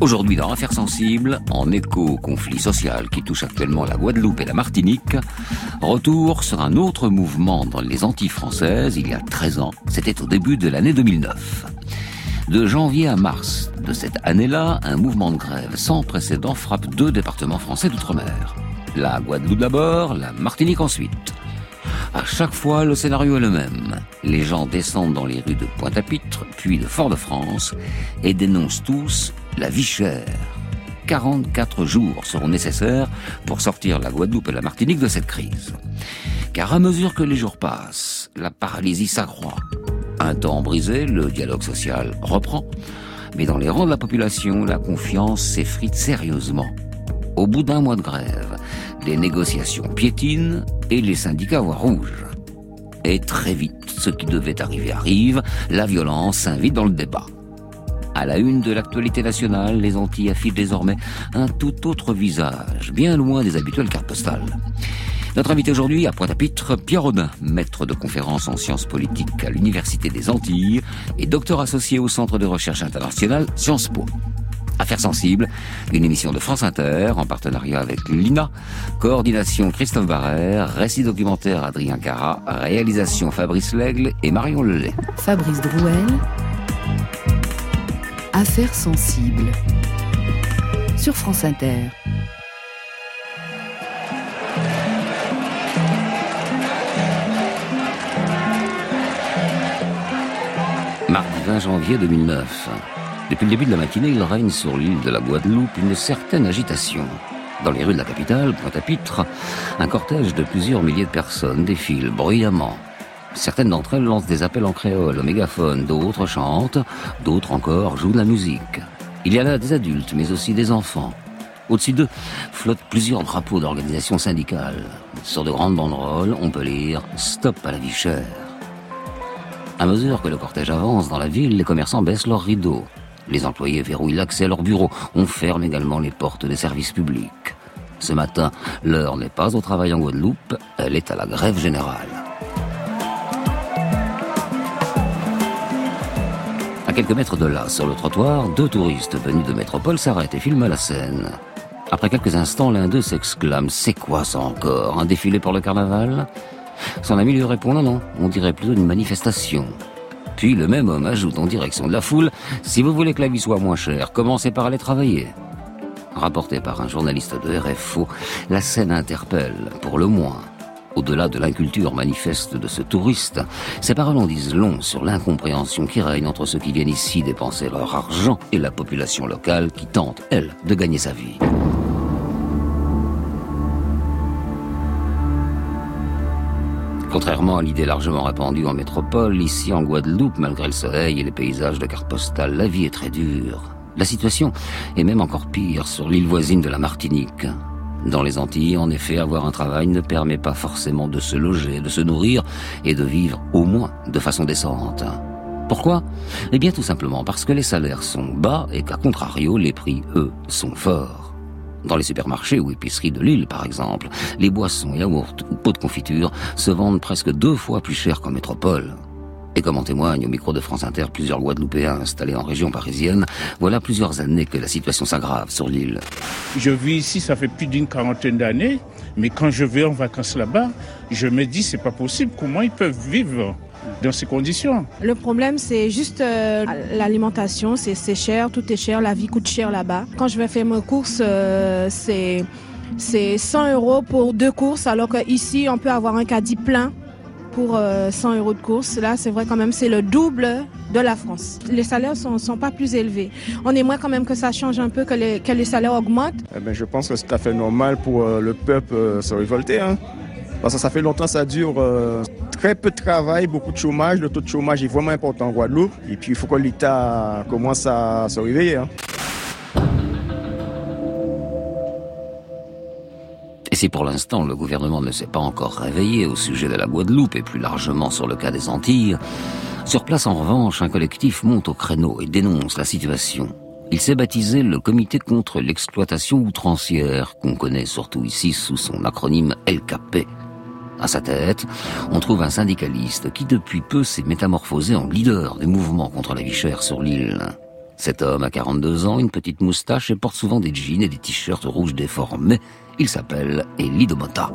Aujourd'hui dans Affaires sensibles, en écho au conflit social qui touche actuellement la Guadeloupe et la Martinique, retour sur un autre mouvement dans les Antilles françaises il y a 13 ans. C'était au début de l'année 2009. De janvier à mars de cette année-là, un mouvement de grève sans précédent frappe 2 départements français d'outre-mer. La Guadeloupe d'abord, la Martinique ensuite. À chaque fois, le scénario est le même. Les gens descendent dans les rues de Pointe-à-Pitre, puis de Fort-de-France, et dénoncent tous la vie chère. 44 jours seront nécessaires pour sortir la Guadeloupe et la Martinique de cette crise. Car à mesure que les jours passent, la paralysie s'accroît. Un temps brisé, le dialogue social reprend, mais dans les rangs de la population, la confiance s'effrite sérieusement. Au bout d'un mois de grève, les négociations piétinent et les syndicats voient rouge. Et très vite, ce qui devait arriver arrive, la violence s'invite dans le débat. À la une de l'actualité nationale, les Antilles affichent désormais un tout autre visage, bien loin des habituelles cartes postales. Notre invité aujourd'hui à Pointe-à-Pitre, Pierre Audin, maître de conférences en sciences politiques à l'Université des Antilles et docteur associé au Centre de recherche internationale Sciences Po. Affaires sensibles, une émission de France Inter en partenariat avec l'INA, coordination Christophe Barrère, récit documentaire Adrien Cara, réalisation Fabrice Lègle et Marion Lelay. Fabrice Drouel, Affaires sensibles, sur France Inter. Mardi 20 janvier 2009. Depuis le début de la matinée, il règne sur l'île de la Guadeloupe une certaine agitation. Dans les rues de la capitale, Pointe-à-Pitre, un cortège de plusieurs milliers de personnes défile bruyamment. Certaines d'entre elles lancent des appels en créole au mégaphone, d'autres chantent, d'autres encore jouent de la musique. Il y a là des adultes, mais aussi des enfants. Au-dessus d'eux flottent plusieurs drapeaux d'organisations syndicales. Sur de grandes banderoles, on peut lire « Stop à la vie chère ». À mesure que le cortège avance dans la ville, les commerçants baissent leurs rideaux. Les employés verrouillent l'accès à leurs bureaux. On ferme également les portes des services publics. Ce matin, l'heure n'est pas au travail en Guadeloupe, elle est à la grève générale. À quelques mètres de là, sur le trottoir, 2 touristes venus de métropole s'arrêtent et filment la scène. Après quelques instants, l'un d'eux s'exclame « C'est quoi ça encore? Un défilé pour le carnaval ?» Son ami lui répond « Non, on dirait plutôt une manifestation. » Puis le même homme ajoute en direction de la foule « Si vous voulez que la vie soit moins chère, commencez par aller travailler. » Rapporté par un journaliste de RFO, la scène interpelle, pour le moins. Au-delà de l'inculture manifeste de ce touriste, ces paroles en disent long sur l'incompréhension qui règne entre ceux qui viennent ici dépenser leur argent et la population locale qui tente, elle, de gagner sa vie. Contrairement à l'idée largement répandue en métropole, ici en Guadeloupe, malgré le soleil et les paysages de carte postale, la vie est très dure. La situation est même encore pire sur l'île voisine de la Martinique. Dans les Antilles, en effet, avoir un travail ne permet pas forcément de se loger, de se nourrir et de vivre au moins de façon décente. Pourquoi ? Eh bien tout simplement parce que les salaires sont bas et qu'à contrario, les prix, eux, sont forts. Dans les supermarchés ou épiceries de l'île, par exemple, les boissons, yaourts ou pots de confiture se vendent presque 2 fois plus cher qu'en métropole. Et comme en témoignent au micro de France Inter plusieurs Guadeloupéens installés en région parisienne, voilà plusieurs années que la situation s'aggrave sur l'île. Je vis ici, ça fait plus d'une 40aine d'années, mais quand je vais en vacances là-bas, je me dis c'est pas possible, comment ils peuvent vivre dans ces conditions? Le problème, c'est juste l'alimentation, c'est cher, tout est cher, la vie coûte cher là-bas. Quand je vais faire mes courses, c'est 100 € pour 2 courses, alors qu'ici, on peut avoir un caddie plein pour 100 € de course. Là, c'est vrai quand même, c'est le double de la France. Les salaires sont pas plus élevés. On aimerait quand même que ça change un peu, que les salaires augmentent. Je pense que c'est tout à fait normal pour le peuple se révolter. Parce que ça fait longtemps que ça dure. Très peu de travail, beaucoup de chômage. Le taux de chômage est vraiment important en Guadeloupe. Et puis, il faut que l'État commence à se réveiller. Et si pour l'instant le gouvernement ne s'est pas encore réveillé au sujet de la Guadeloupe et plus largement sur le cas des Antilles, sur place en revanche, un collectif monte au créneau et dénonce la situation. Il s'est baptisé le Comité contre l'exploitation outrancière, qu'on connaît surtout ici sous son acronyme LKP. À sa tête, on trouve un syndicaliste qui depuis peu s'est métamorphosé en leader des mouvements contre la vie chère sur l'île. Cet homme a 42 ans, une petite moustache et porte souvent des jeans et des t-shirts rouges déformés. Il s'appelle Elie Domota.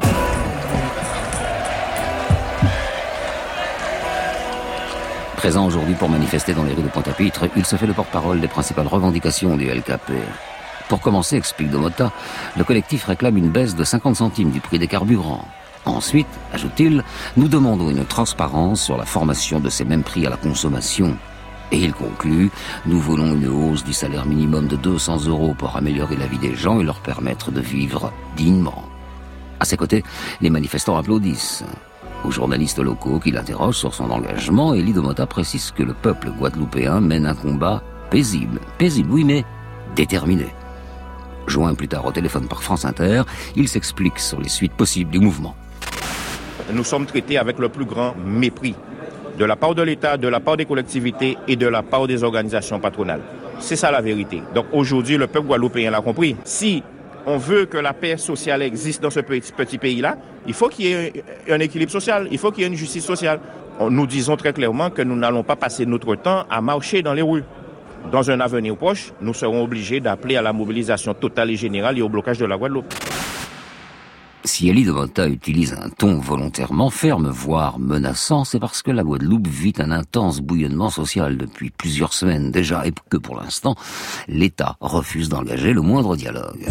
Présent aujourd'hui pour manifester dans les rues de Pointe-à-Pitre, il se fait le porte-parole des principales revendications du LKP. Pour commencer, explique Domota, le collectif réclame une baisse de 50 centimes du prix des carburants. Ensuite, ajoute-t-il, nous demandons une transparence sur la formation de ces mêmes prix à la consommation. Et il conclut, nous voulons une hausse du salaire minimum de 200 € pour améliorer la vie des gens et leur permettre de vivre dignement. À ses côtés, les manifestants applaudissent. Aux journalistes locaux qui l'interrogent sur son engagement, Elie Domota précise que le peuple guadeloupéen mène un combat paisible. Paisible, oui, mais déterminé. Joint plus tard au téléphone par France Inter, il s'explique sur les suites possibles du mouvement. Nous sommes traités avec le plus grand mépris de la part de l'État, de la part des collectivités et de la part des organisations patronales. C'est ça la vérité. Donc aujourd'hui, le peuple guadeloupéen l'a compris. Si on veut que la paix sociale existe dans ce petit pays-là, il faut qu'il y ait un équilibre social, il faut qu'il y ait une justice sociale. Nous disons très clairement que nous n'allons pas passer notre temps à marcher dans les rues. Dans un avenir proche, nous serons obligés d'appeler à la mobilisation totale et générale et au blocage de la Guadeloupe. Si Elie Domota utilise un ton volontairement ferme, voire menaçant, c'est parce que la Guadeloupe vit un intense bouillonnement social depuis plusieurs semaines déjà et que pour l'instant, l'État refuse d'engager le moindre dialogue.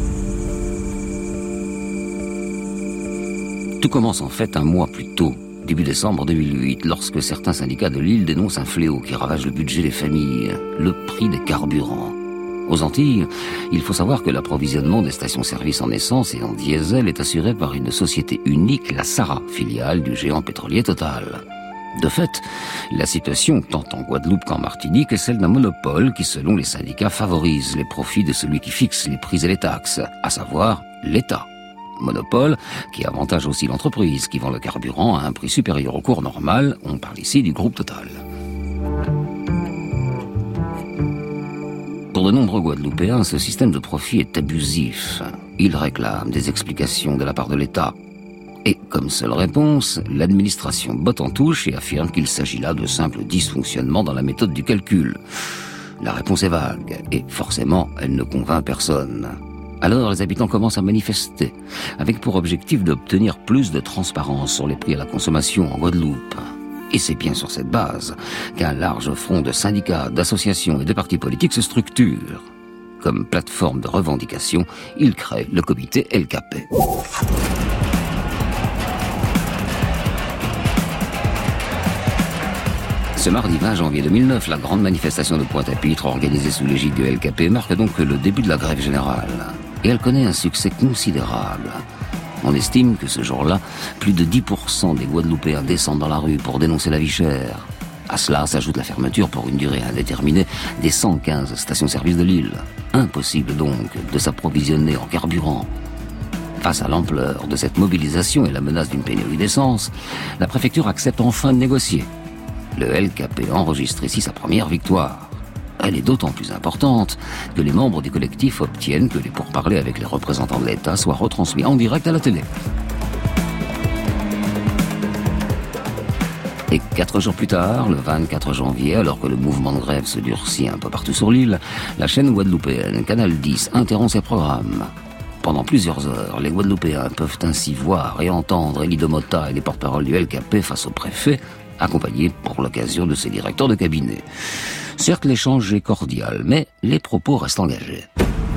Tout commence en fait un mois plus tôt, début décembre 2008, lorsque certains syndicats de l'île dénoncent un fléau qui ravage le budget des familles, le prix des carburants. Aux Antilles, il faut savoir que l'approvisionnement des stations-service en essence et en diesel est assuré par une société unique, la Sara, filiale du géant pétrolier Total. De fait, la situation, tant en Guadeloupe qu'en Martinique, est celle d'un monopole qui, selon les syndicats, favorise les profits de celui qui fixe les prix et les taxes, à savoir l'État. Monopole qui avantage aussi l'entreprise qui vend le carburant à un prix supérieur au cours normal. On parle ici du groupe Total. Pour de nombreux Guadeloupéens, ce système de profit est abusif. Ils réclament des explications de la part de l'État. Et comme seule réponse, l'administration botte en touche et affirme qu'il s'agit là de simples dysfonctionnements dans la méthode du calcul. La réponse est vague et forcément, elle ne convainc personne. Alors les habitants commencent à manifester, avec pour objectif d'obtenir plus de transparence sur les prix à la consommation en Guadeloupe. Et c'est bien sur cette base qu'un large front de syndicats, d'associations et de partis politiques se structure. Comme plateforme de revendication, il crée le comité LKP. Ce mardi 20 janvier 2009, la grande manifestation de Pointe-à-Pitre organisée sous l'égide du LKP marque donc le début de la grève générale. Et elle connaît un succès considérable. On estime que ce jour-là, plus de 10% des Guadeloupéens descendent dans la rue pour dénoncer la vie chère. À cela s'ajoute la fermeture pour une durée indéterminée des 115 stations-service de l'île. Impossible donc de s'approvisionner en carburant. Face à l'ampleur de cette mobilisation et la menace d'une pénurie d'essence, la préfecture accepte enfin de négocier. Le LKP enregistre ici sa première victoire. Elle est d'autant plus importante que les membres du collectif obtiennent que les pourparlers avec les représentants de l'État soient retransmis en direct à la télé. Et 4 jours plus tard, le 24 janvier, alors que le mouvement de grève se durcit un peu partout sur l'île, la chaîne guadeloupéenne Canal 10 interrompt ses programmes. Pendant plusieurs heures, les Guadeloupéens peuvent ainsi voir et entendre Elie Domota et les porte-paroles du LKP face au préfet, accompagné pour l'occasion de ses directeurs de cabinet. Certes, l'échange est cordial, mais les propos restent engagés.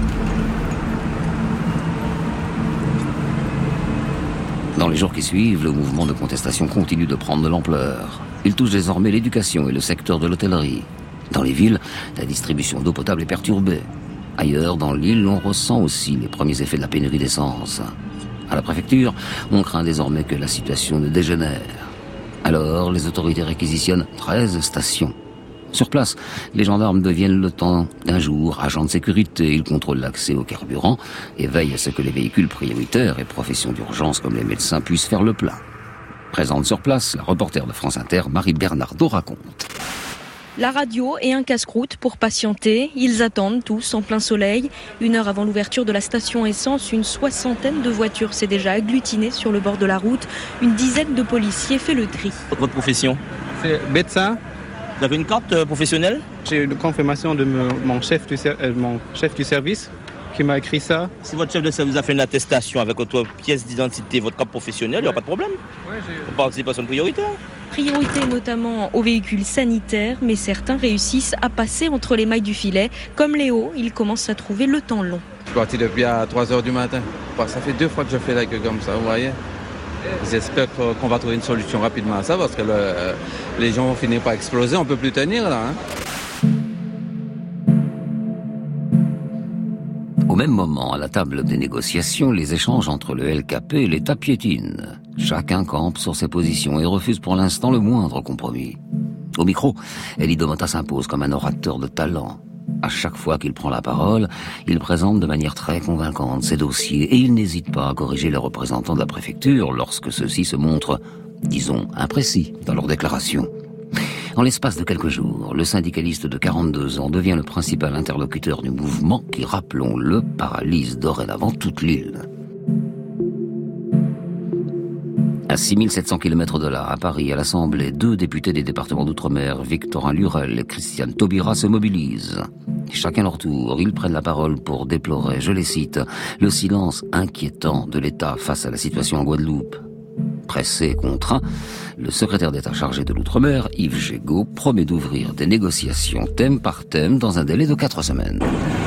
Dans les jours qui suivent, le mouvement de contestation continue de prendre de l'ampleur. Il touche désormais l'éducation et le secteur de l'hôtellerie. Dans les villes, la distribution d'eau potable est perturbée. Ailleurs, dans l'île, on ressent aussi les premiers effets de la pénurie d'essence. À la préfecture, on craint désormais que la situation ne dégénère. Alors, les autorités réquisitionnent 13 stations. Sur place, les gendarmes deviennent le temps d'un jour agents de sécurité. Ils contrôlent l'accès au carburant et veillent à ce que les véhicules prioritaires et professions d'urgence comme les médecins puissent faire le plein. Présente sur place, la reporter de France Inter, Marie Bernardo, raconte. La radio et un casse-croûte pour patienter. Ils attendent tous en plein soleil. 1 heure avant l'ouverture de la station essence, une 60aine de voitures s'est déjà agglutinée sur le bord de la route. Une dizaine de policiers fait le tri. Votre profession ? C'est médecin Vous avez une carte professionnelle? J'ai une confirmation de mon chef du service qui m'a écrit ça. Si votre chef de service a fait une attestation avec votre pièce d'identité, votre carte professionnelle, il n'y a pas de problème. Participation prioritaire. Priorité notamment aux véhicules sanitaires, mais certains réussissent à passer entre les mailles du filet. Comme Léo, il commence à trouver le temps long. Je suis parti depuis à 3h du matin. Ça fait 2 fois que je fais la queue comme ça, vous voyez. J'espère qu'on va trouver une solution rapidement à ça, parce que les gens vont finir par exploser, on ne peut plus tenir là. Au même moment, à la table des négociations, les échanges entre le LKP et l'État piétinent. Chacun campe sur ses positions et refuse pour l'instant le moindre compromis. Au micro, Elie Domota s'impose comme un orateur de talent. À chaque fois qu'il prend la parole, il présente de manière très convaincante ses dossiers et il n'hésite pas à corriger les représentants de la préfecture lorsque ceux-ci se montrent, disons, imprécis dans leurs déclarations. En l'espace de quelques jours, le syndicaliste de 42 ans devient le principal interlocuteur du mouvement qui, rappelons-le, paralyse dorénavant toute l'île. À 6700 km de là, à Paris, à l'Assemblée, 2 députés des départements d'outre-mer, Victorin Lurel et Christiane Taubira, se mobilisent. Chacun leur tour, ils prennent la parole pour déplorer, je les cite, le silence inquiétant de l'État face à la situation en Guadeloupe. Pressé et contraint, le secrétaire d'État chargé de l'outre-mer, Yves Gégaud, promet d'ouvrir des négociations thème par thème dans un délai de 4 semaines.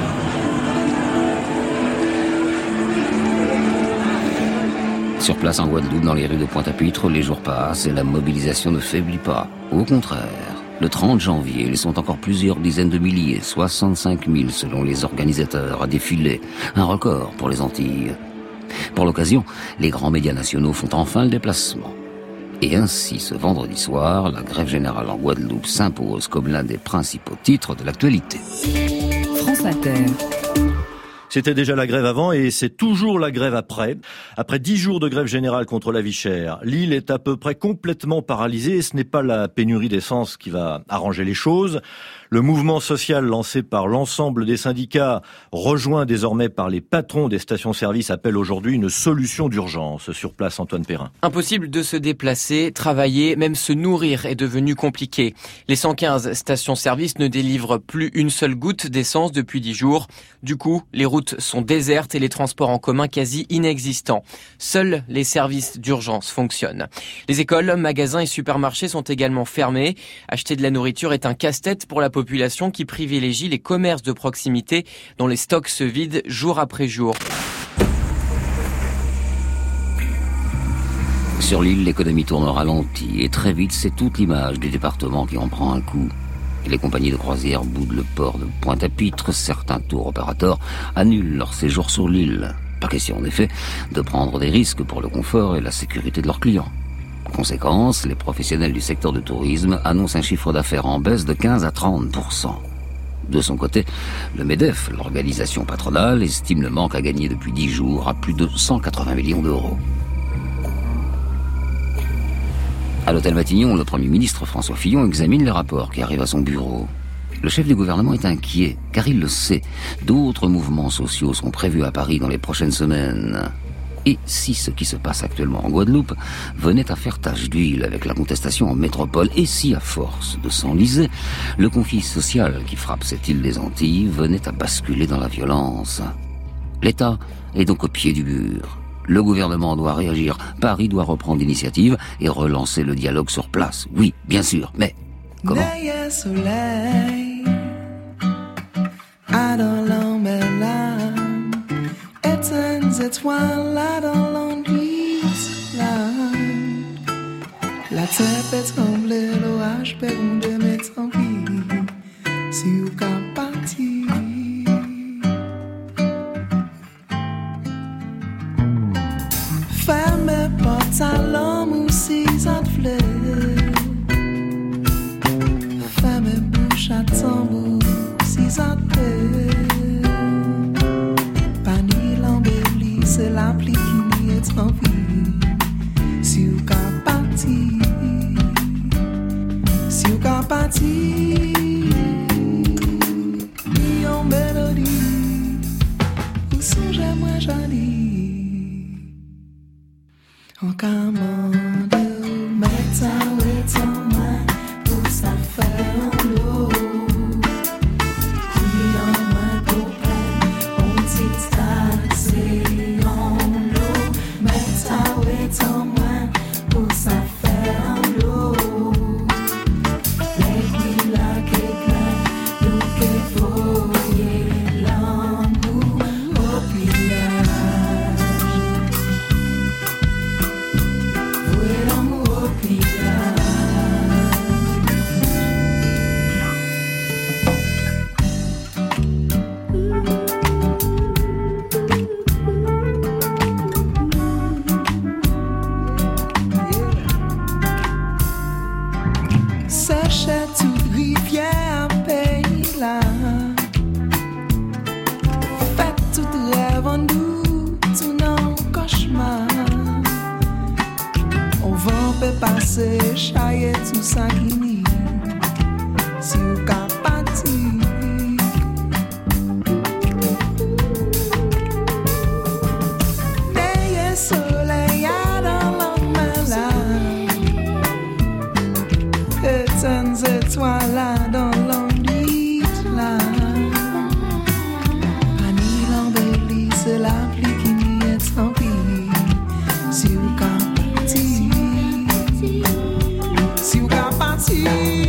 Sur place en Guadeloupe, dans les rues de Pointe-à-Pitre, les jours passent et la mobilisation ne faiblit pas. Au contraire, le 30 janvier, ils sont encore plusieurs dizaines de milliers, 65 000 selon les organisateurs, à défiler. Un record pour les Antilles. Pour l'occasion, les grands médias nationaux font enfin le déplacement. Et ainsi, ce vendredi soir, la grève générale en Guadeloupe s'impose comme l'un des principaux titres de l'actualité. France Inter. C'était déjà la grève avant et c'est toujours la grève après. Après 10 jours de grève générale contre la vie chère, l'île est à peu près complètement paralysée et ce n'est pas la pénurie d'essence qui va arranger les choses. Le mouvement social lancé par l'ensemble des syndicats, rejoint désormais par les patrons des stations-service, appelle aujourd'hui une solution d'urgence. Sur place, Antoine Perrin. Impossible de se déplacer, travailler, même se nourrir est devenu compliqué. Les 115 stations-service ne délivrent plus une seule goutte d'essence depuis 10 jours. Du coup, les routes sont désertes et les transports en commun quasi inexistants. Seuls les services d'urgence fonctionnent. Les écoles, magasins et supermarchés sont également fermés. Acheter de la nourriture est un casse-tête pour la population qui privilégie les commerces de proximité dont les stocks se vident jour après jour. Sur l'île, l'économie tourne au ralenti et très vite, c'est toute l'image du département qui en prend un coup. Les compagnies de croisière boudent le port de Pointe-à-Pitre, certains tours opérateurs annulent leur séjour sur l'île. Pas question en effet de prendre des risques pour le confort et la sécurité de leurs clients. Conséquence, les professionnels du secteur du tourisme annoncent un chiffre d'affaires en baisse de 15 à 30%. De son côté, le MEDEF, l'organisation patronale, estime le manque à gagner depuis 10 jours à plus de 180 millions d'euros. À l'hôtel Matignon, le Premier ministre François Fillon examine les rapports qui arrivent à son bureau. Le chef du gouvernement est inquiet, car il le sait. D'autres mouvements sociaux sont prévus à Paris dans les prochaines semaines. Et si ce qui se passe actuellement en Guadeloupe venait à faire tache d'huile avec la contestation en métropole, et si à force de s'enliser, le conflit social qui frappe cette île des Antilles venait à basculer dans la violence. L'État est donc au pied du mur. Le gouvernement doit réagir, Paris doit reprendre l'initiative et relancer le dialogue sur place. Oui, bien sûr, mais comment ? La tempête tremble, l'orage permet de mettre en vie si vous qu'à partir. Fermez porte à l'homme ou si ça te plaît. Fermez bouche à tambour si ça te plaît. Pani l'embellie, c'est l'appli qui n'y est en vie si vous qu'à partir. Si vous qu'à partir, yon mélodie, ou songez-moi joli. En commande, mettre en main pour ça faire. on peut passer, chayer tout ça qui nie. Si ou ka parti. Deye soleil a dans l'homme là. Éteintes étoiles là dans l'ombre là. Pani l'embellit, c'est la pluie qui m'y est estampille. Si ou ka parti. Si ou ka parti.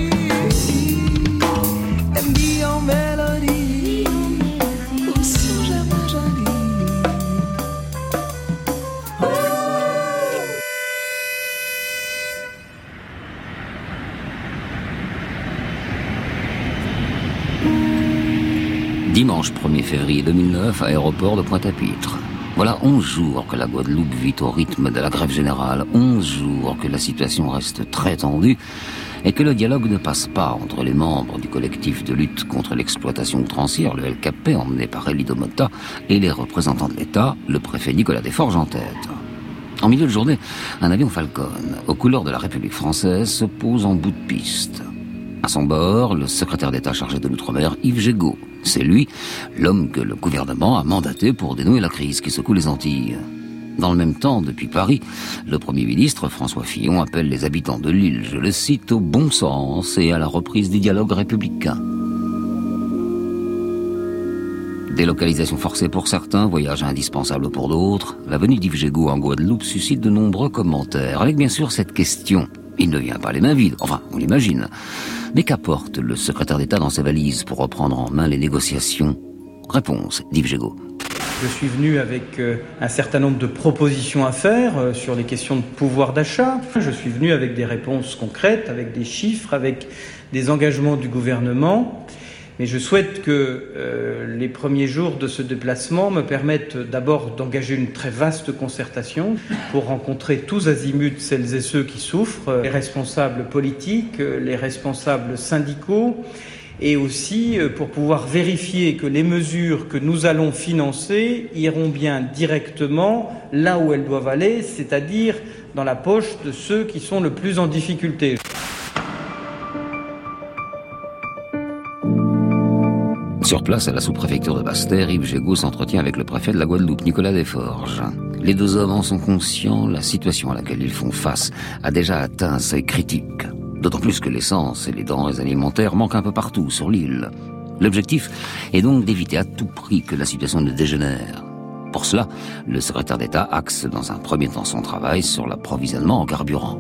Dimanche 1er février 2009, aéroport de Pointe-à-Pitre. Voilà 11 jours que la Guadeloupe vit au rythme de la grève générale, 11 jours que la situation reste très tendue et que le dialogue ne passe pas entre les membres du collectif de lutte contre l'exploitation outrancière, le LKP, emmené par Élie de Mota, et les représentants de l'État, le préfet Nicolas Desforges en tête. En milieu de journée, un avion Falcon, aux couleurs de la République française, se pose en bout de piste. À son bord, le secrétaire d'État chargé de l'Outre-mer, Yves Gégaud. C'est lui, l'homme que le gouvernement a mandaté pour dénouer la crise qui secoue les Antilles. Dans le même temps, depuis Paris, le Premier ministre, François Fillon, appelle les habitants de l'île, je le cite, au bon sens et à la reprise du dialogue républicain. Délocalisation forcée pour certains, voyage indispensable pour d'autres, la venue d'Yves Gégaud en Guadeloupe suscite de nombreux commentaires, avec bien sûr cette question. Il ne vient pas les mains vides, enfin, on l'imagine. Mais qu'apporte le secrétaire d'État dans ses valises pour reprendre en main les négociations? Réponse d'Yves Gégaud. Je suis venu avec un certain nombre de propositions à faire sur les questions de pouvoir d'achat. Je suis venu avec des réponses concrètes, avec des chiffres, avec des engagements du gouvernement. Mais je souhaite que les premiers jours de ce déplacement me permettent d'abord d'engager une très vaste concertation pour rencontrer tous azimuts celles et ceux qui souffrent, les responsables politiques, les responsables syndicaux, et aussi pour pouvoir vérifier que les mesures que nous allons financer iront bien directement là où elles doivent aller, c'est-à-dire dans la poche de ceux qui sont le plus en difficulté. Sur place, à la sous-préfecture de Basse-Terre, Yves Gégaud s'entretient avec le préfet de la Guadeloupe, Nicolas Desforges. Les deux hommes en sont conscients, la situation à laquelle ils font face a déjà atteint un seuil critique. D'autant plus que l'essence et les denrées alimentaires manquent un peu partout sur l'île. L'objectif est donc d'éviter à tout prix que la situation ne dégénère. Pour cela, le secrétaire d'État axe dans un premier temps son travail sur l'approvisionnement en carburant.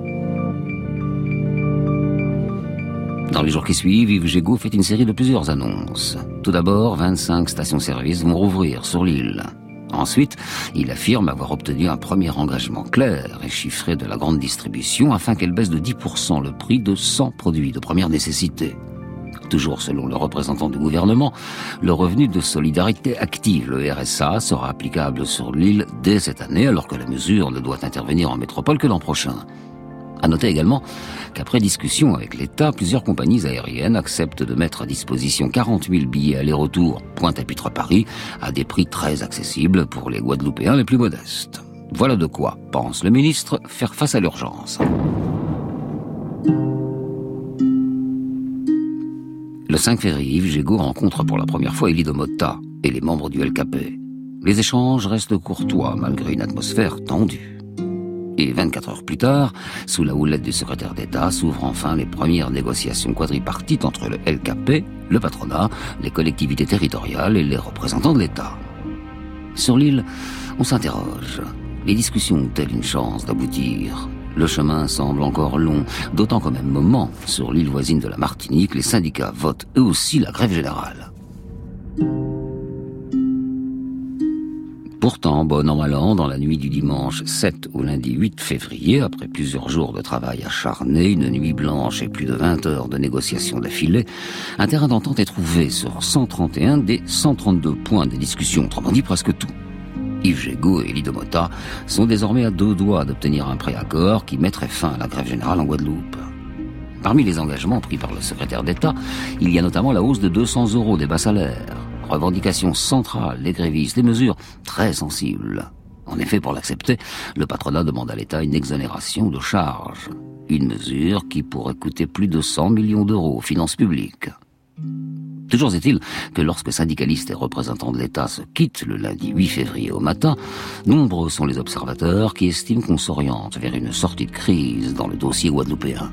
Dans les jours qui suivent, Yves Gégaud fait une série de plusieurs annonces. Tout d'abord, 25 stations-service vont rouvrir sur l'île. Ensuite, il affirme avoir obtenu un premier engagement clair et chiffré de la grande distribution afin qu'elle baisse de 10% le prix de 100 produits de première nécessité. Toujours selon le représentant du gouvernement, le revenu de solidarité active, le RSA, sera applicable sur l'île dès cette année alors que la mesure ne doit intervenir en métropole que l'an prochain. À noter également qu'après discussion avec l'État, plusieurs compagnies aériennes acceptent de mettre à disposition 40 000 billets aller-retour Pointe-à-Pitre-Paris à des prix très accessibles pour les Guadeloupéens les plus modestes. Voilà de quoi, pense le ministre, faire face à l'urgence. Le 5 février, Yves Gégaud rencontre pour la première fois Élie de Mota et les membres du LKP. Les échanges restent courtois malgré une atmosphère tendue. Et 24 heures plus tard, sous la houlette du secrétaire d'État, s'ouvrent enfin les premières négociations quadripartites entre le LKP, le patronat, les collectivités territoriales et les représentants de l'État. Sur l'île, on s'interroge. Les discussions ont-elles une chance d'aboutir? Le chemin semble encore long, d'autant qu'au même moment, sur l'île voisine de la Martinique, les syndicats votent eux aussi la grève générale. Pourtant, bon an mal an, dans la nuit du dimanche 7 au lundi 8 février, après plusieurs jours de travail acharné, une nuit blanche et plus de 20 heures de négociations d'affilée, un terrain d'entente est trouvé sur 131 des 132 points de discussion, autrement dit presque tout. Yves Gégaud et Élie de Mota sont désormais à deux doigts d'obtenir un préaccord qui mettrait fin à la grève générale en Guadeloupe. Parmi les engagements pris par le secrétaire d'État, il y a notamment la hausse de 200 € des bas salaires. Revendication centrale des grévistes, des mesures très sensibles. En effet, pour l'accepter, le patronat demande à l'État une exonération de charges. Une mesure qui pourrait coûter plus de 100 millions d'euros aux finances publiques. Toujours est-il que lorsque syndicalistes et représentants de l'État se quittent le lundi 8 février au matin, nombreux sont les observateurs qui estiment qu'on s'oriente vers une sortie de crise dans le dossier guadeloupéen.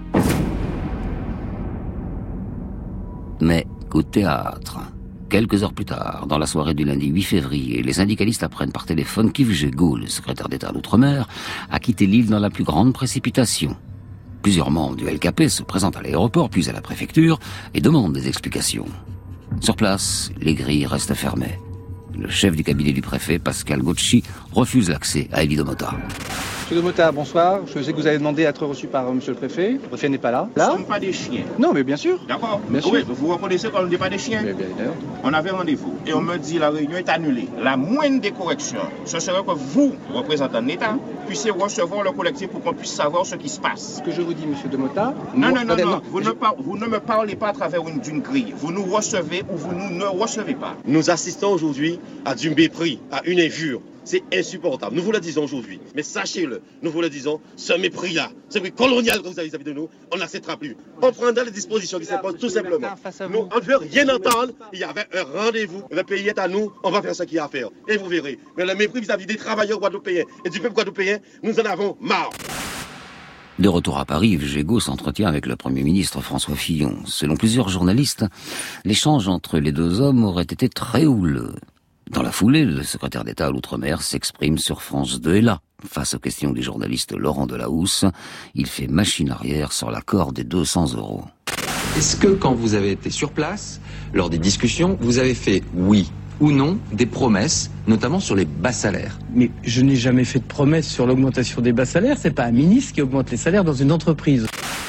Mais coup de théâtre. Quelques heures plus tard, dans la soirée du lundi 8 février, les syndicalistes apprennent par téléphone qu'Yves Jégo, le secrétaire d'État à l'Outre-mer, a quitté l'île dans la plus grande précipitation. Plusieurs membres du LKP se présentent à l'aéroport, puis à la préfecture, et demandent des explications. Sur place, les grilles restent fermées. Le chef du cabinet du préfet, Pascal Gauchy, refuse l'accès à Elie Domota. Monsieur Domota, bonsoir. Je sais que vous avez demandé à être reçu par monsieur le préfet. Le préfet n'est pas là. Nous ne sommes pas des chiens. Non, mais bien sûr. D'accord. Bien sûr. Oui, vous reconnaissez qu'on n'est pas des chiens. Mais bien évidemment. On avait rendez-vous et on me dit la réunion est annulée. La moindre des corrections, ce serait que vous, représentant de l'État, puissiez recevoir le collectif pour qu'on puisse savoir ce qui se passe. Ce que je vous dis, monsieur Domota... Non. Vous ne me parlez pas à travers d'une grille. Vous nous recevez ou vous nous ne recevez pas. Nous assistons aujourd'hui à du mépris, à une injure. C'est insupportable. Nous vous le disons aujourd'hui. Mais sachez-le, nous vous le disons, ce mépris-là, ce mépris colonial que vous avez vis-à-vis de nous, on n'acceptera plus. On prendra les dispositions qui s'imposent tout simplement. Nous, on ne veut rien entendre. Il y avait un rendez-vous. Le pays est à nous. On va faire ce qu'il y a à faire. Et vous verrez. Mais le mépris vis-à-vis des travailleurs guadeloupéens et du peuple guadeloupéen, nous en avons marre. De retour à Paris, Yves Jégo s'entretient avec le Premier ministre François Fillon. Selon plusieurs journalistes, l'échange entre les deux hommes aurait été très houleux. Dans la foulée, le secrétaire d'État à l'Outre-mer s'exprime sur France 2 et là, face aux questions du journaliste Laurent Delahousse, il fait machine arrière sur l'accord des 200 €. Est-ce que quand vous avez été sur place, lors des discussions, vous avez fait oui ou non des promesses, notamment sur les bas salaires? Mais je n'ai jamais fait de promesse sur l'augmentation des bas salaires, c'est pas un ministre qui augmente les salaires dans une entreprise.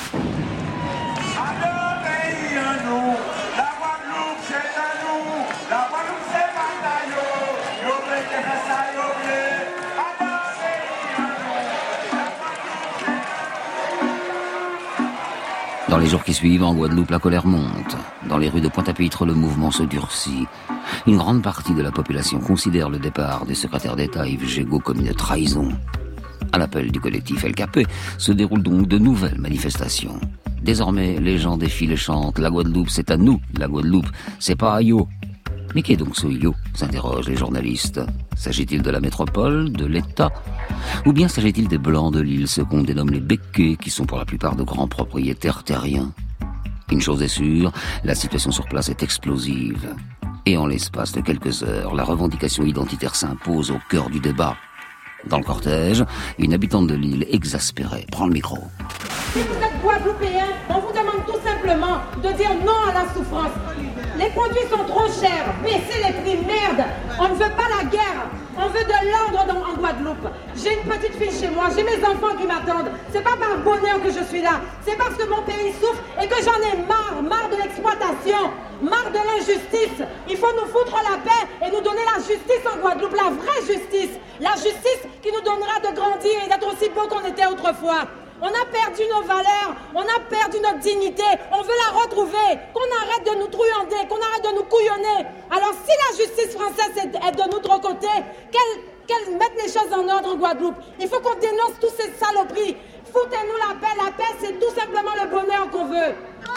Dans les jours qui suivent, en Guadeloupe, la colère monte. Dans les rues de Pointe-à-Pitre, le mouvement se durcit. Une grande partie de la population considère le départ du secrétaire d'État Yves Jégo comme une trahison. À l'appel du collectif LKP se déroulent donc de nouvelles manifestations. Désormais, les gens défilent et chantent « La Guadeloupe, c'est à nous, la Guadeloupe, c'est pas à Yo ». Mais qui est donc ce Yo ? S'interrogent les journalistes. S'agit-il de la métropole, de l'État ? Ou bien s'agit-il des Blancs de l'île, ceux qu'on dénomme les Béquets, qui sont pour la plupart de grands propriétaires terriens ? Une chose est sûre, la situation sur place est explosive. Et en l'espace de quelques heures, la revendication identitaire s'impose au cœur du débat. Dans le cortège, une habitante de l'île exaspérée prend le micro. Si vous êtes Guadeloupéen, on vous demande tout simplement de dire non à la souffrance. Les produits sont trop chers, baissez les prix, merde. On ne veut pas la guerre, on veut de l'ordre en Guadeloupe. J'ai une petite fille chez moi, j'ai mes enfants qui m'attendent. C'est pas par bonheur que je suis là, c'est parce que mon pays souffre et que j'en ai marre de l'exploitation, marre de l'injustice. Il faut nous foutre la paix et nous donner la justice en Guadeloupe, la vraie justice. La justice qui nous donnera de grandir et d'être aussi beau qu'on était autrefois. On a perdu nos valeurs, on a perdu notre dignité, on veut la retrouver, qu'on arrête de nous truander, qu'on arrête de nous couillonner. Alors si la justice française est de notre côté, qu'elle mette les choses en ordre en Guadeloupe. Il faut qu'on dénonce tous ces saloperies. Foutez-nous la paix c'est tout simplement le bonheur qu'on veut.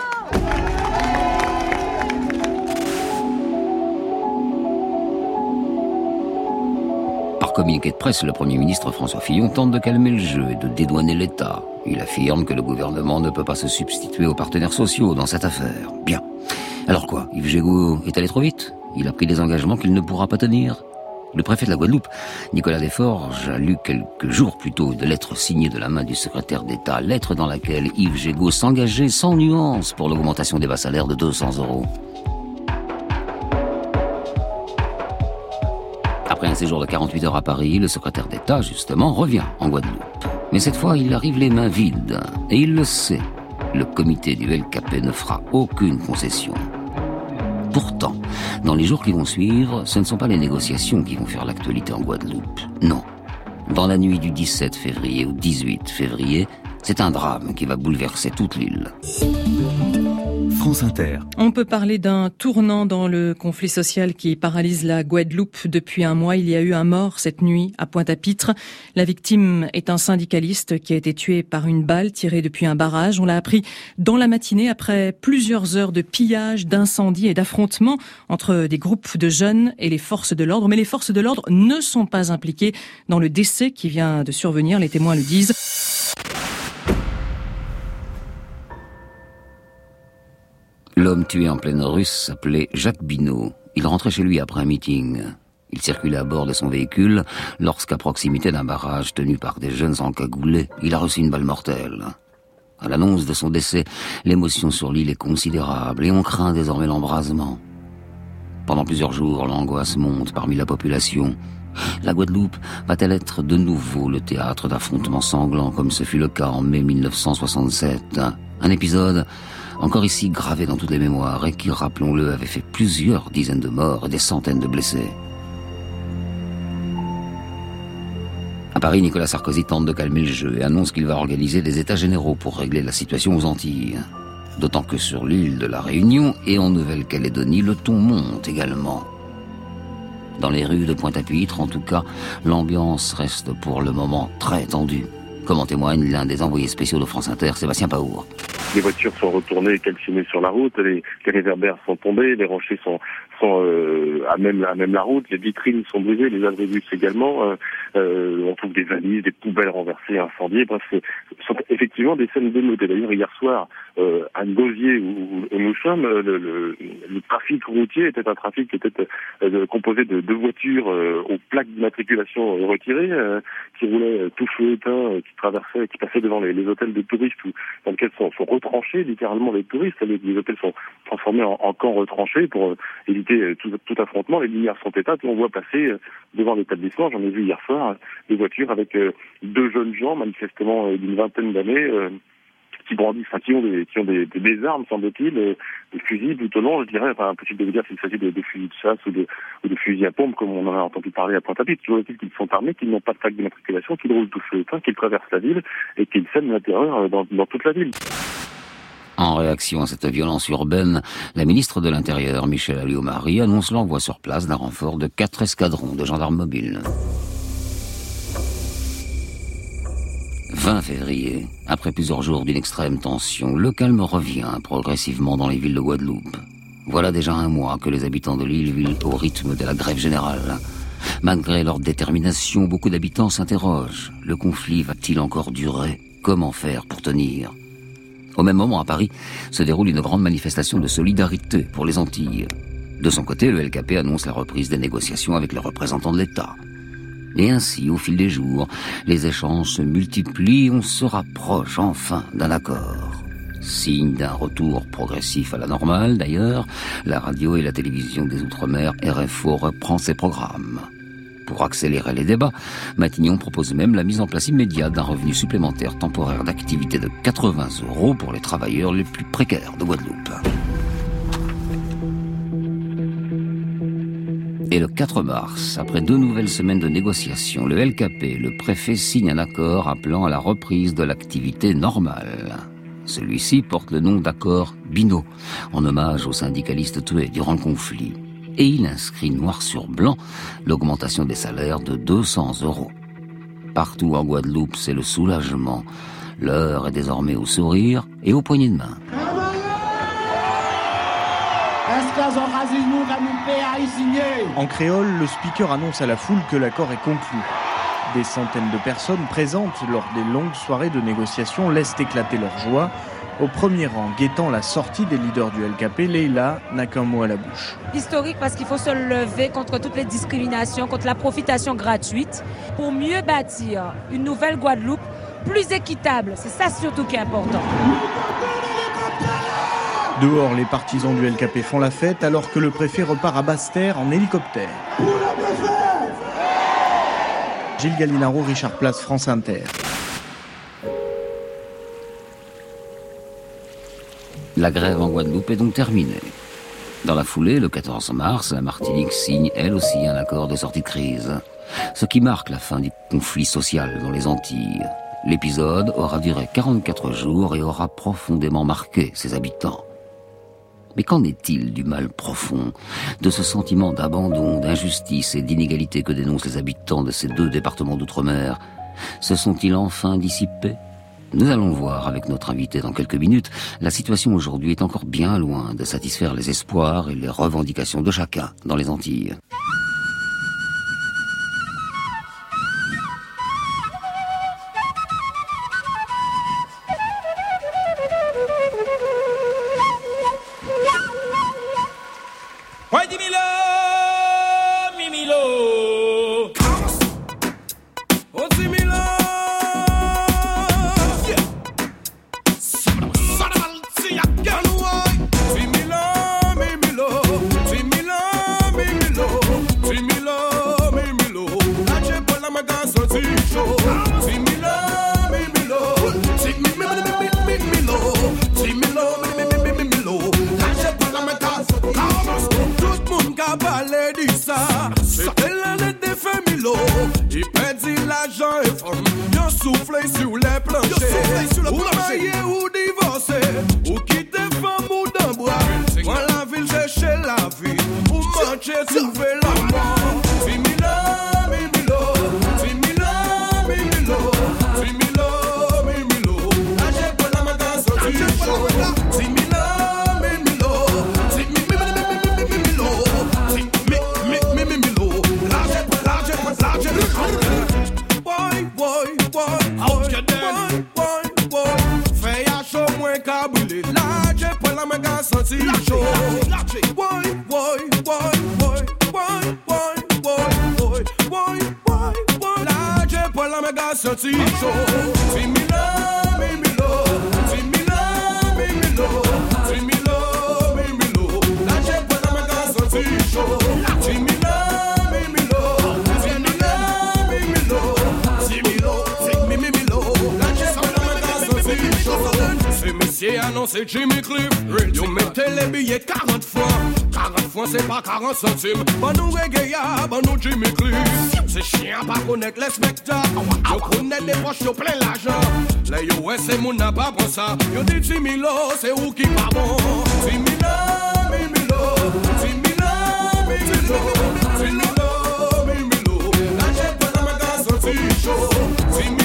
Par communiqué de presse, le Premier ministre François Fillon tente de calmer le jeu et de dédouaner l'État. Il affirme que le gouvernement ne peut pas se substituer aux partenaires sociaux dans cette affaire. Bien. Alors quoi, Yves Jégo est allé trop vite ? Il a pris des engagements qu'il ne pourra pas tenir ? Le préfet de la Guadeloupe, Nicolas Desforges, a lu quelques jours plus tôt une lettre signée de la main du secrétaire d'État, lettre dans laquelle Yves Jégo s'engageait sans nuance pour l'augmentation des bas salaires de 200 €. Après un séjour de 48 heures à Paris, le secrétaire d'État, justement, revient en Guadeloupe. Mais cette fois, il arrive les mains vides. Et il le sait. Le comité du LKP ne fera aucune concession. Pourtant, dans les jours qui vont suivre, ce ne sont pas les négociations qui vont faire l'actualité en Guadeloupe. Non. Dans la nuit du 17 février au 18 février, C'est un drame qui va bouleverser toute l'île. France Inter. On peut parler d'un tournant dans le conflit social qui paralyse la Guadeloupe depuis un mois. Il y a eu un mort cette nuit à Pointe-à-Pitre. La victime est un syndicaliste qui a été tué par une balle tirée depuis un barrage. On l'a appris dans la matinée après plusieurs heures de pillage, d'incendies et d'affrontements entre des groupes de jeunes et les forces de l'ordre. Mais les forces de l'ordre ne sont pas impliquées dans le décès qui vient de survenir. Les témoins le disent. L'homme tué en pleine Russe s'appelait Jacques Binot. Il rentrait chez lui après un meeting. Il circulait à bord de son véhicule lorsqu'à proximité d'un barrage tenu par des jeunes encagoulés, il a reçu une balle mortelle. À l'annonce de son décès, l'émotion sur l'île est considérable et on craint désormais l'embrasement. Pendant plusieurs jours, l'angoisse monte parmi la population. La Guadeloupe va-t-elle être de nouveau le théâtre d'affrontements sanglants comme ce fut le cas en mai 1967 ? Un épisode encore ici gravé dans toutes les mémoires et qui, rappelons-le, avait fait plusieurs dizaines de morts et des centaines de blessés. À Paris, Nicolas Sarkozy tente de calmer le jeu et annonce qu'il va organiser des états généraux pour régler la situation aux Antilles. D'autant que sur l'île de la Réunion et en Nouvelle-Calédonie, le ton monte également. Dans les rues de Pointe-à-Pitre, en tout cas, l'ambiance reste pour le moment très tendue. Comme en témoigne l'un des envoyés spéciaux de France Inter, Sébastien Paour. Les voitures sont retournées, calcinées sur la route, les réverbères sont tombés, les rochers sont à même la route, les vitrines sont brisées, les abribus également. On trouve des valises, des poubelles renversées, incendiées. Bref, ce sont effectivement des scènes d'émeute. D'ailleurs, hier soir, à Gosier, où nous sommes, le trafic routier était un trafic qui était composé de deux voitures aux plaques d'immatriculation retirées, qui roulaient tout feu éteint, qui passaient devant les hôtels de touristes dans lesquels sont retranchés littéralement les touristes. Les hôtels sont transformés en camps retranchés pour éviter tout affrontement. Les lumières sont éteintes et on voit passer devant l'établissement, j'en ai vu hier soir, des voitures avec deux jeunes gens, manifestement d'une vingtaine d'années, qui brandissent, qui ont des armes, semble-t-il, des fusils plutôt longs, je dirais. Enfin, impossible de vous dire s'il s'agit de fusils de chasse ou de fusils à pompe, comme on en a entendu parler à Pointe-à-Pitre. Toujours est-il qu'ils sont armés, qu'ils n'ont pas de plaque d'immatriculation, qu'ils roulent tout feu éteint, qu'ils traversent la ville et qu'ils sèment la terreur dans toute la ville. En réaction à cette violence urbaine, la ministre de l'Intérieur, Michèle Alliot-Marie, annonce l'envoi sur place d'un renfort de 4 escadrons de gendarmes mobiles. 20 février, après plusieurs jours d'une extrême tension, le calme revient progressivement dans les villes de Guadeloupe. Voilà déjà un mois que les habitants de l'île vivent au rythme de la grève générale. Malgré leur détermination, beaucoup d'habitants s'interrogent. Le conflit va-t-il encore durer ? Comment faire pour tenir ? Au même moment, à Paris, se déroule une grande manifestation de solidarité pour les Antilles. De son côté, le LKP annonce la reprise des négociations avec les représentants de l'État. Et ainsi, au fil des jours, les échanges se multiplient et on se rapproche enfin d'un accord. Signe d'un retour progressif à la normale, d'ailleurs, la radio et la télévision des Outre-mer, RFO, reprend ses programmes. Pour accélérer les débats, Matignon propose même la mise en place immédiate d'un revenu supplémentaire temporaire d'activité de 80 € pour les travailleurs les plus précaires de Guadeloupe. Et le 4 mars, après 2 nouvelles semaines de négociations, le LKP, le préfet, signe un accord appelant à la reprise de l'activité normale. Celui-ci porte le nom d'accord Binot, en hommage aux syndicalistes tués durant le conflit. Et il inscrit noir sur blanc l'augmentation des salaires de 200 €. Partout en Guadeloupe, c'est le soulagement. L'heure est désormais au sourire et aux poignées de main. En créole, le speaker annonce à la foule que l'accord est conclu. Des centaines de personnes présentes lors des longues soirées de négociations laissent éclater leur joie. Au premier rang, guettant la sortie des leaders du LKP, Leïla n'a qu'un mot à la bouche. Historique parce qu'il faut se lever contre toutes les discriminations, contre la profitation gratuite, pour mieux bâtir une nouvelle Guadeloupe plus équitable. C'est ça surtout qui est important. Dehors, les partisans du LKP font la fête alors que le préfet repart à Basse-Terre en hélicoptère. Gilles Gallinaro, Richard Place, France Inter. La grève en Guadeloupe est donc terminée. Dans la foulée, le 14 mars, la Martinique signe elle aussi un accord de sortie de crise. Ce qui marque la fin du conflit social dans les Antilles. L'épisode aura duré 44 jours et aura profondément marqué ses habitants. Mais qu'en est-il du mal profond, de ce sentiment d'abandon, d'injustice et d'inégalité que dénoncent les habitants de ces 2 départements d'outre-mer? Se sont-ils enfin dissipés? Nous allons le voir avec notre invité dans quelques minutes. La situation aujourd'hui est encore bien loin de satisfaire les espoirs et les revendications de chacun dans les Antilles. C'est Jimmy Cliff, yo mettez les billets 40 fois. 40 fois c'est pas 40 centimes. Bon nous reggae, bon nous Jimmy Cliff. C'est chiant pas connaître les spectacles. Yo connaît des poches, yo plein l'argent. Les yo ouais c'est mon n'a pas pour ça. Yo dit 10 000 c'est où qui pas bon. 10 000 Mimilo, 10 000 Mimilo, 10 000 Mimilo. La j'ai pas la magasin sorti chaud. 10 000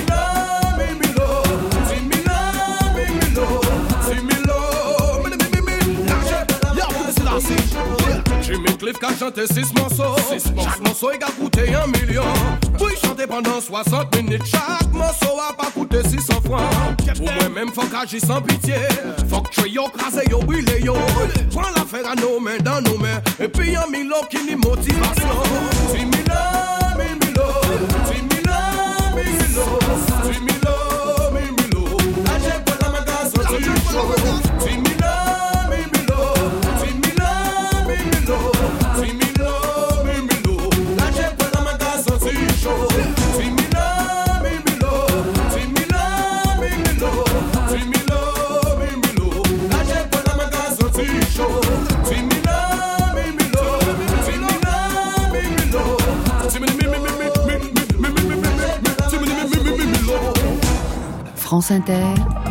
Jimmy Cliff qu'a chanté 6 morceaux. Chaque morceau il a coûté 1 million. Puis chanter pendant 60 minutes. Chaque morceau a pas coûté 600 francs. Pour moi-même faut qu'agir sans pitié. Faut que tu yo crasé yo brûlé yo. Prends l'affaire à nos mains, dans nos mains. Et puis 1 million qui ni motivation. 10 000 Mimilo, 10 000 Mimilo, 10 000 Mimilo. La j'ai pas la magasin du show. 10 000 France Inter.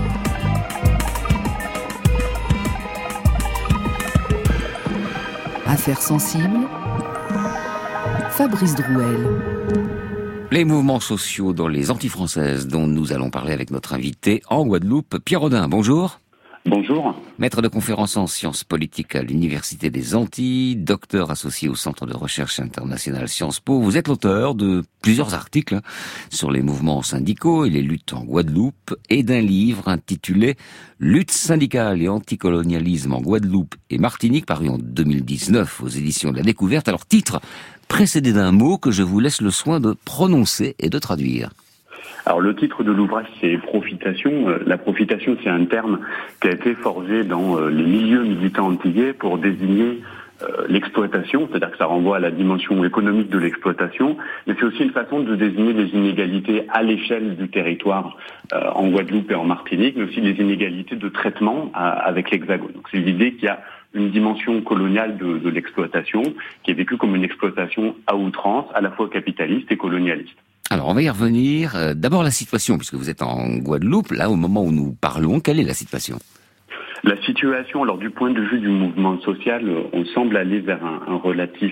Affaires sensibles. Fabrice Drouel. Les mouvements sociaux dans les Antilles françaises dont nous allons parler avec notre invité en Guadeloupe, Pierre Audin. Bonjour. Bonjour. Maître de conférences en sciences politiques à l'Université des Antilles, docteur associé au Centre de recherche international Sciences Po. Vous êtes l'auteur de plusieurs articles sur les mouvements syndicaux et les luttes en Guadeloupe et d'un livre intitulé « Lutte syndicale et anticolonialisme en Guadeloupe et Martinique » paru en 2019 aux éditions de la Découverte. Alors titre précédé d'un mot que je vous laisse le soin de prononcer et de traduire. Alors le titre de l'ouvrage c'est profitation. La profitation c'est un terme qui a été forgé dans les milieux militants antillais pour désigner l'exploitation, c'est-à-dire que ça renvoie à la dimension économique de l'exploitation, mais c'est aussi une façon de désigner les inégalités à l'échelle du territoire en Guadeloupe et en Martinique, mais aussi les inégalités de traitement avec l'Hexagone. Donc c'est l'idée qu'il y a une dimension coloniale de l'exploitation qui est vécue comme une exploitation à outrance, à la fois capitaliste et colonialiste. Alors, on va y revenir. D'abord, la situation, puisque vous êtes en Guadeloupe, là, au moment où nous parlons, quelle est la situation ? La situation, alors du point de vue du mouvement social, on semble aller vers un relatif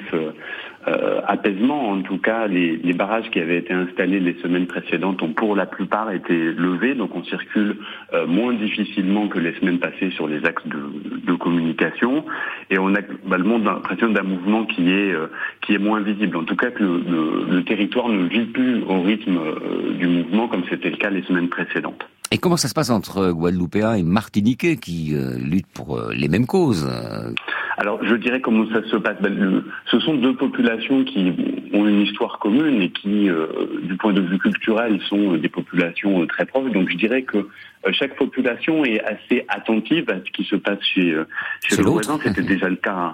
apaisement. En tout cas, les barrages qui avaient été installés les semaines précédentes ont pour la plupart été levés, donc on circule moins difficilement que les semaines passées sur les axes de communication, et on a globalement l'impression d'un mouvement qui est moins visible. En tout cas, que le territoire ne vit plus au rythme du mouvement comme c'était le cas les semaines précédentes. Et comment ça se passe entre Guadeloupéens et Martiniquais qui luttent pour les mêmes causes ? Alors, je dirais comment ça se passe. Ce sont deux populations qui ont une histoire commune et qui, du point de vue culturel, sont des populations très proches. Donc, je dirais que chaque population est assez attentive à ce qui se passe chez le voisin. C'était déjà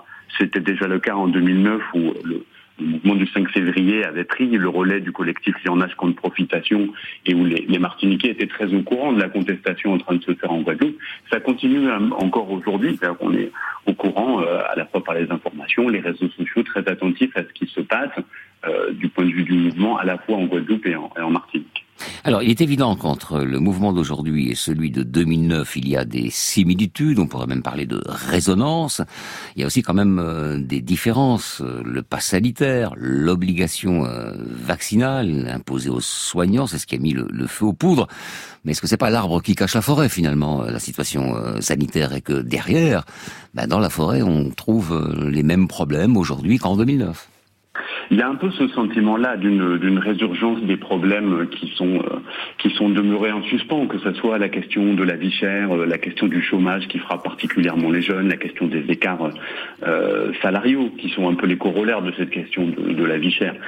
le cas en 2009 où le mouvement du 5 février avait pris le relais du collectif Lionnage contre Profitation et où les Martiniquais étaient très au courant de la contestation en train de se faire en Guadeloupe. Ça continue encore aujourd'hui, c'est-à-dire qu'on est au courant à la fois par les informations, les réseaux sociaux, très attentifs à ce qui se passe du point de vue du mouvement à la fois en Guadeloupe et en Martinique. Alors, il est évident qu'entre le mouvement d'aujourd'hui et celui de 2009, il y a des similitudes, on pourrait même parler de résonance. Il y a aussi quand même des différences. Le pass sanitaire, l'obligation vaccinale imposée aux soignants, c'est ce qui a mis le feu aux poudres. Mais est-ce que c'est pas l'arbre qui cache la forêt, finalement, la situation sanitaire, et que derrière, dans la forêt, on trouve les mêmes problèmes aujourd'hui qu'en 2009 ? Il y a un peu ce sentiment-là d'une résurgence des problèmes qui sont demeurés en suspens, que ce soit la question de la vie chère, la question du chômage qui frappe particulièrement les jeunes, la question des écarts salariaux qui sont un peu les corollaires de cette question de la vie chère,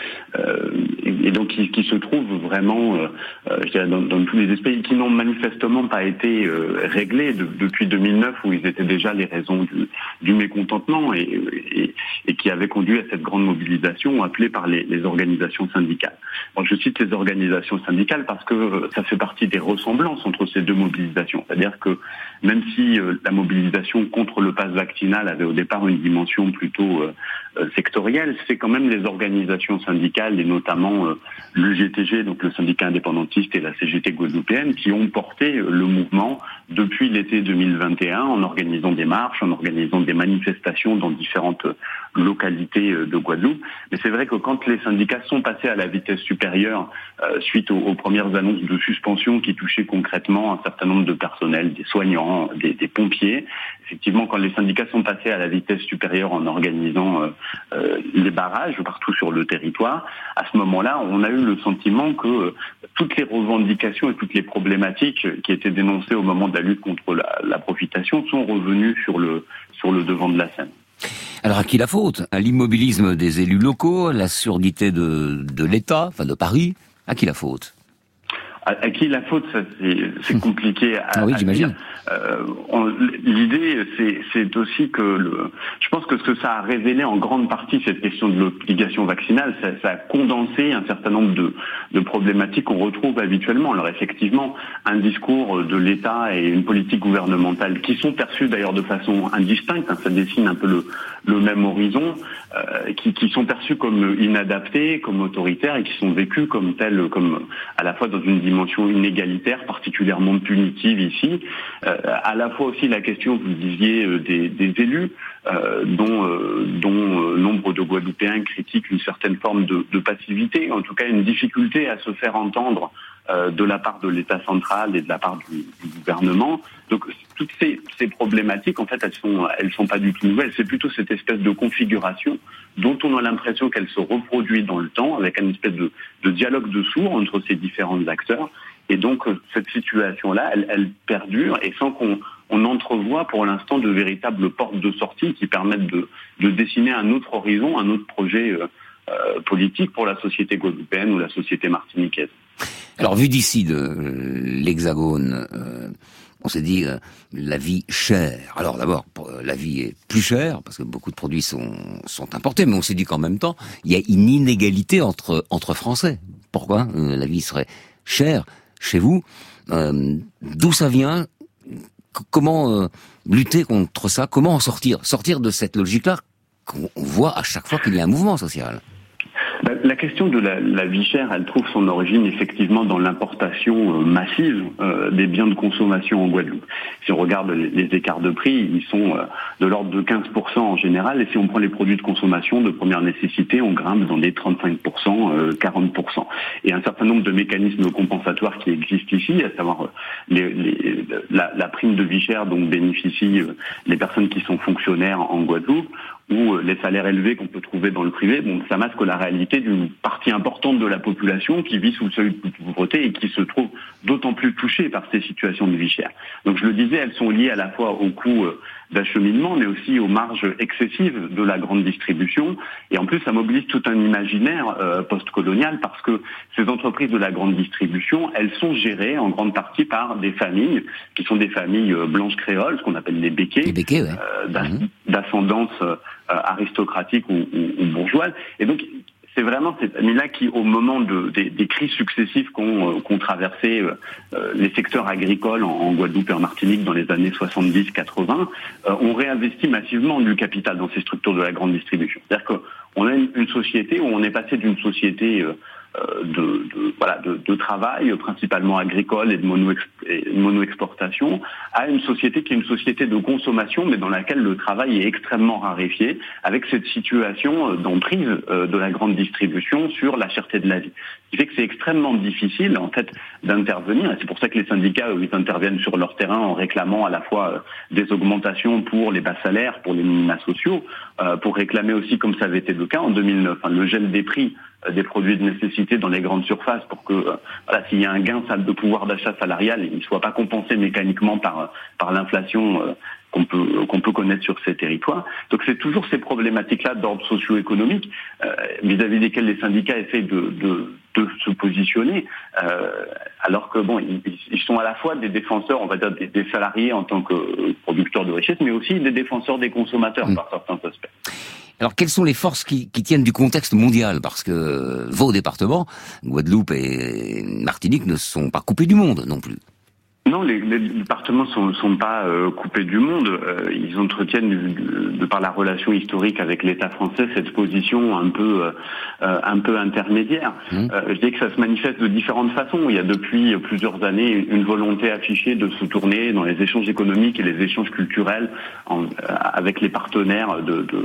et donc qui se trouvent vraiment, je dirais, dans tous les aspects, qui n'ont manifestement pas été réglés depuis 2009 où ils étaient déjà les raisons du mécontentement et qui avaient conduit à cette grande mobilisation appelée par les organisations syndicales. Bon, je cite les organisations syndicales parce que ça fait partie des ressemblances entre ces deux mobilisations. C'est-à-dire que même si la mobilisation contre le pass vaccinal avait au départ une dimension plutôt sectorielle, c'est quand même les organisations syndicales et notamment le GTG, donc le syndicat indépendantiste, et la CGT guadeloupéenne qui ont porté le mouvement depuis l'été 2021 en organisant des marches, en organisant des manifestations dans différentes localités de Guadeloupe. Mais c'est vrai que quand les syndicats sont passés à la vitesse supérieure suite aux premières annonces de suspension qui touchaient concrètement un certain nombre de personnels, des soignants, des pompiers, effectivement quand les syndicats sont passés à la vitesse supérieure en organisant les barrages partout sur le territoire, à ce moment-là, on a eu le sentiment que toutes les revendications et toutes les problématiques qui étaient dénoncées au moment de la lutte contre la profitation sont revenues sur le devant de la scène. Alors à qui la faute ? À l'immobilisme des élus locaux, à la surdité de l'État, enfin de Paris ? À qui la faute ? À qui la faute, ça c'est compliqué à oui, j'imagine. L'idée, c'est aussi que je pense que ce que ça a révélé en grande partie, cette question de l'obligation vaccinale, ça a condensé un certain nombre de problématiques qu'on retrouve habituellement. Alors effectivement, un discours de l'État et une politique gouvernementale qui sont perçus d'ailleurs de façon indistincte, ça dessine un peu le même horizon, qui sont perçus comme inadaptés, comme autoritaires et qui sont vécus comme tels, comme à la fois dans une dimension inégalitaire, particulièrement punitive ici, à la fois aussi la question, vous disiez, des élus, dont nombre de Guadeloupéens critiquent une certaine forme de passivité, en tout cas une difficulté à se faire entendre de la part de l'État central et de la part du gouvernement. Donc toutes ces problématiques, en fait, elles sont pas du tout nouvelles. C'est plutôt cette espèce de configuration dont on a l'impression qu'elle se reproduit dans le temps, avec une espèce de dialogue de sourds entre ces différents acteurs. Et donc cette situation-là, elle perdure, et sans qu'on entrevoit pour l'instant de véritables portes de sortie qui permettent de dessiner un autre horizon, un autre projet politique pour la société guadeloupéenne ou la société martiniquaise. Alors, vu d'ici de l'Hexagone, on s'est dit la vie chère. Alors d'abord, la vie est plus chère parce que beaucoup de produits sont importés, mais on s'est dit qu'en même temps, il y a une inégalité entre Français. Pourquoi la vie serait chère chez vous? D'où ça vient? Comment lutter contre ça? Comment en sortir de cette logique-là qu'on voit à chaque fois qu'il y a un mouvement social? La question de la vie chère, elle trouve son origine effectivement dans l'importation massive des biens de consommation en Guadeloupe. Si on regarde les écarts de prix, ils sont de l'ordre de 15% en général, et si on prend les produits de consommation de première nécessité, on grimpe dans les 35%, 40%. Et un certain nombre de mécanismes compensatoires qui existent ici, à savoir la prime de vie chère dont bénéficient les personnes qui sont fonctionnaires en Guadeloupe, ou les salaires élevés qu'on peut trouver dans le privé, ça masque la réalité d'une partie importante de la population qui vit sous le seuil de pauvreté et qui se trouve d'autant plus touchée par ces situations de vie chère. Donc je le disais, elles sont liées à la fois au coût d'acheminement, mais aussi aux marges excessives de la grande distribution. Et en plus, ça mobilise tout un imaginaire post-colonial parce que ces entreprises de la grande distribution, elles sont gérées en grande partie par des familles qui sont des familles blanches créoles, ce qu'on appelle les béquets, d'ascendance aristocratique ou bourgeoise. Et donc, c'est vraiment cette année-là qui, au moment des crises successives qu'ont traversé les secteurs agricoles en Guadeloupe et en Martinique dans les années 70-80, ont réinvesti massivement du capital dans ces structures de la grande distribution. C'est-à-dire qu'on a une société où on est passé d'une société de travail principalement agricole et de mono-exportation à une société qui est une société de consommation mais dans laquelle le travail est extrêmement raréfié avec cette situation d'emprise de la grande distribution sur la cherté de la vie. Ce qui fait que c'est extrêmement difficile en fait d'intervenir et c'est pour ça que les syndicats ils interviennent sur leur terrain en réclamant à la fois des augmentations pour les bas salaires, pour les minima sociaux, pour réclamer aussi comme ça avait été le cas en 2009 le gel des prix des produits de nécessité dans les grandes surfaces pour que s'il y a un gain de pouvoir d'achat salarial, il ne soit pas compensé mécaniquement par l'inflation qu'on peut connaître sur ces territoires. Donc c'est toujours ces problématiques-là d'ordre socio-économique vis-à-vis desquelles les syndicats essaient de se positionner, alors que ils sont à la fois des défenseurs, on va dire des salariés en tant que producteurs de richesse, mais aussi des défenseurs des consommateurs par certains aspects. Alors, quelles sont les forces qui tiennent du contexte mondial? Parce que vos départements, Guadeloupe et Martinique, ne sont pas coupés du monde non plus. Non, les départements sont pas coupés du monde. Ils entretiennent, de par la relation historique avec l'État français, cette position un peu intermédiaire. Je dis que ça se manifeste de différentes façons. Il y a depuis plusieurs années une volonté affichée de se tourner dans les échanges économiques et les échanges culturels avec les partenaires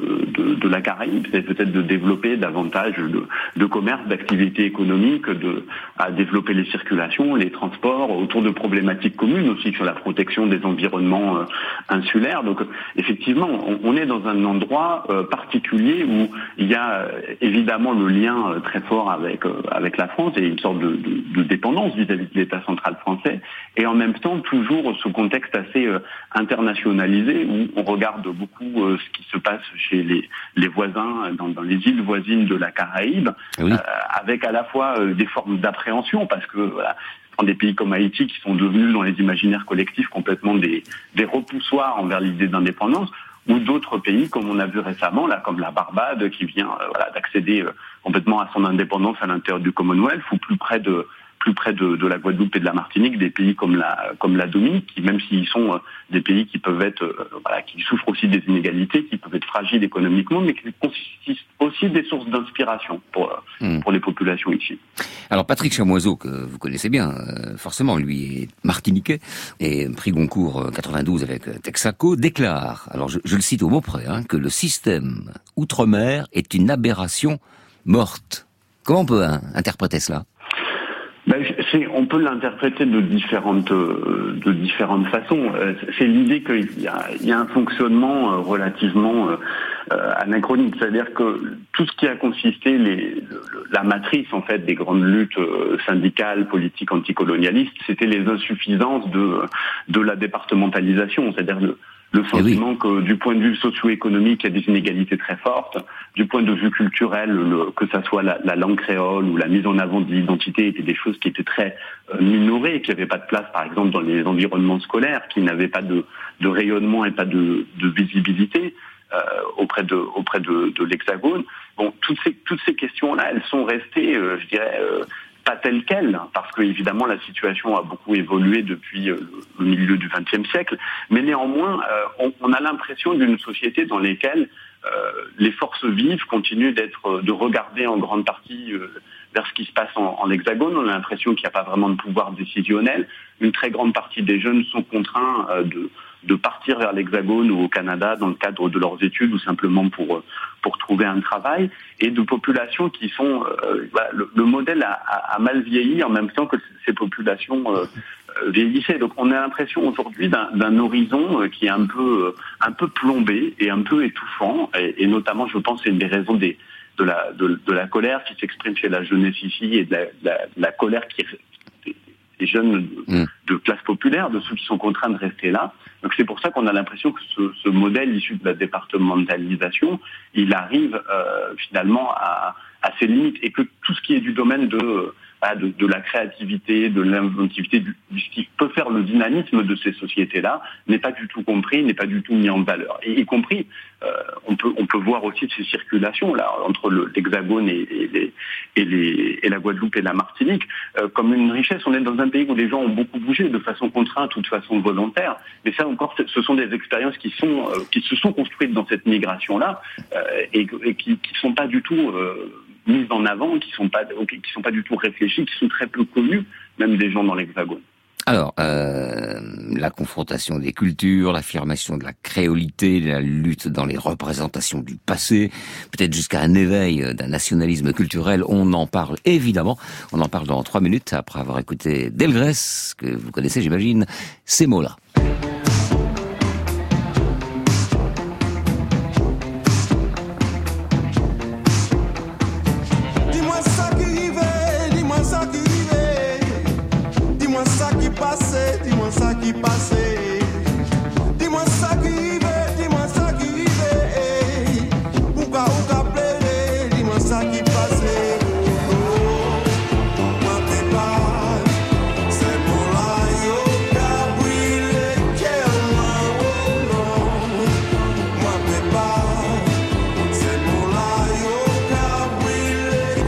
de la Caraïbe. C'est peut-être de développer davantage de commerce, d'activités économiques, à développer les circulations, les transports autour de problématiques communes aussi sur la protection des environnements insulaires. Donc effectivement, on est dans un endroit particulier où il y a évidemment le lien très fort avec la France et une sorte de dépendance vis-à-vis de l'État central français et en même temps toujours ce contexte assez internationalisé où on regarde beaucoup ce qui se passe chez les voisins dans les îles voisines de la Caraïbe, avec à la fois des formes d'appréhension parce que des pays comme Haïti qui sont devenus dans les imaginaires collectifs complètement des repoussoirs envers l'idée d'indépendance, ou d'autres pays comme on a vu récemment, là comme la Barbade qui vient d'accéder complètement à son indépendance à l'intérieur du Commonwealth, ou plus près de la Guadeloupe et de la Martinique, des pays comme la Dominique, qui même s'ils sont des pays qui peuvent être qui souffrent aussi des inégalités, qui peuvent être fragiles économiquement, mais qui constituent aussi des sources d'inspiration pour les populations ici. Alors Patrick Chamoiseau, que vous connaissez bien, forcément, lui est martiniquais et prix Goncourt 92 avec Texaco, déclare, alors je le cite au mot près, que le système outre-mer est une aberration morte. Comment on peut interpréter cela ? On peut l'interpréter de différentes façons. C'est l'idée qu'il y a un fonctionnement relativement anachronique, c'est-à-dire que tout ce qui a consisté la matrice en fait des grandes luttes syndicales, politiques, anticolonialistes, c'était les insuffisances de la départementalisation, c'est-à-dire le sentiment que du point de vue socio-économique, il y a des inégalités très fortes. Du point de vue culturel, que ça soit la langue créole ou la mise en avant de l'identité étaient des choses qui étaient très minorées, qui n'avaient pas de place, par exemple, dans les environnements scolaires, qui n'avaient pas de rayonnement et pas de visibilité auprès de l'Hexagone. Bon, toutes ces questions-là, elles sont restées, je dirais, pas telle quelle, parce que évidemment la situation a beaucoup évolué depuis le milieu du XXe siècle, mais néanmoins on a l'impression d'une société dans laquelle les forces vives continuent de regarder en grande partie vers ce qui se passe en Hexagone. On a l'impression qu'il n'y a pas vraiment de pouvoir décisionnel. Une très grande partie des jeunes sont contraints de partir vers l'Hexagone ou au Canada dans le cadre de leurs études ou simplement pour trouver un travail, et de populations qui sont... le modèle a mal vieilli en même temps que ces populations vieillissaient. Donc on a l'impression aujourd'hui d'un horizon qui est un peu plombé et un peu étouffant, et notamment, je pense, c'est une des raisons de la colère qui s'exprime chez la jeunesse ici, et de la colère des jeunes de classe populaire, de ceux qui sont contraints de rester là. Donc c'est pour ça qu'on a l'impression que ce modèle issu de la départementalisation, il arrive finalement à ses limites, et que tout ce qui est du domaine de la créativité, de l'inventivité, de ce qui peut faire le dynamisme de ces sociétés-là, n'est pas du tout compris, n'est pas du tout mis en valeur. Et y compris, on peut voir aussi ces circulations là entre l'Hexagone et la Guadeloupe et la Martinique comme une richesse. On est dans un pays où les gens ont beaucoup bougé de façon contrainte ou de façon volontaire, mais ça encore, ce sont des expériences qui se sont construites dans cette migration-là et qui sont pas du tout mises en avant, qui sont pas du tout réfléchies, qui sont très peu connues, même des gens dans l'Hexagone. Alors, la confrontation des cultures, l'affirmation de la créolité, la lutte dans les représentations du passé, peut-être jusqu'à un éveil d'un nationalisme culturel, on en parle évidemment. On en parle dans 3 minutes, après avoir écouté Delgrès, que vous connaissez j'imagine, ces mots-là. Dis-moi ça qui passait, dis-moi ça qui arrivait, dis-moi ça qui arrivait, pourquoi ou qu'a pleuré, dis-moi ça qui passait. Oh, moi t'es pas, c'est pour la yo qu'a brûlé, oh non, moi t'es pas, c'est pour la yo qu'a brûlé,